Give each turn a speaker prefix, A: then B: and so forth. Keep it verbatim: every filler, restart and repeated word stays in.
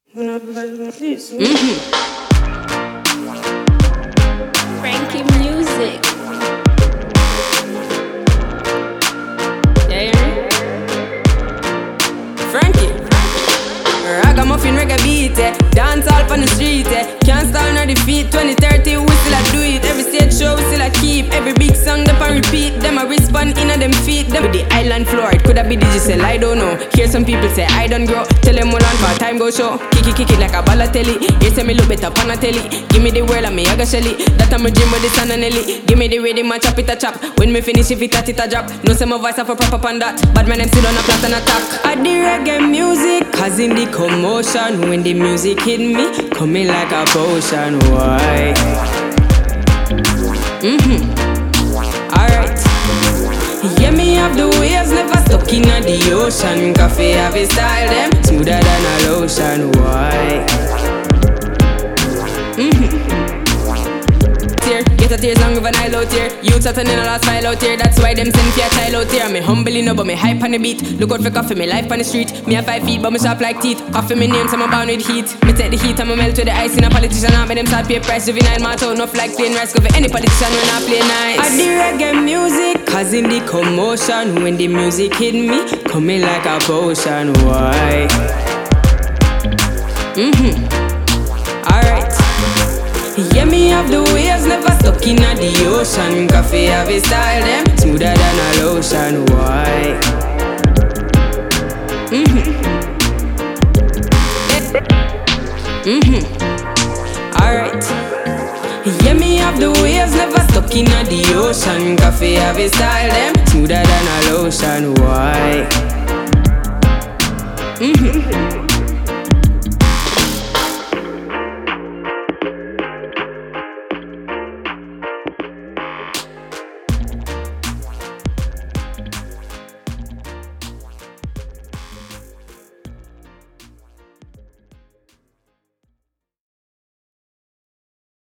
A: Mm-hmm.
B: Frankie Music.
A: Yeah, yeah. Frankie. Ragamuffin reggae beat, eh. Dance all on the street, eh. Can't stall nor defeat. twenty thirty, we still a do it. Every stage show we still a keep. Every big song them a repeat. Them a respond in a them feet. Them with the island floor, it coulda be digital, I don't know. Hear some people say I don't grow. Tell them all on for time go show. Kick it, kick it like a balotelli. You say me look better on a telly. Give me the world and me a go shelly. That I'm a dream with the sun and Ellie. Give me the rhythm and chop it a chop. When me finish if it a it a drop. No say my voice have a proper on that. But my name still on a plot and attack. I the reggae music, causing the commotion. When the music hit me, coming like a potion. Why? Mm-hmm. Alright. Yeah, me have the waves, never stuck in the ocean. Coffee have a style, them smoother than a lotion. Why? Mm-hmm. Tear, get a tears long of an eye out here. Youths at an in a last file out here. That's why them send for a child out here. Me humble enough, but me hype on the beat. Look out for coffee, me life on the street. Me have five feet, but me sharp like teeth. Coffee me name, so I'm bound with heat. Me take the heat, and me melt with the ice. In a politician, I make them start pay price. Juvenile, my out, enough like plain rice. Cover any politician when I play nice. I the reggae music, causing the commotion. When the music hit me, coming like a potion. Why? Mm-hmm. Alright. Yeah, me have the waves, never stuck in the ocean. Coffee have a style, them smoother than a lotion. Why? Mm-hmm. Mm-hmm. Alright. Yeah, me have the waves, never stuck in the ocean. Coffee have a style, them smoother than a lotion. Why? Mm-hmm.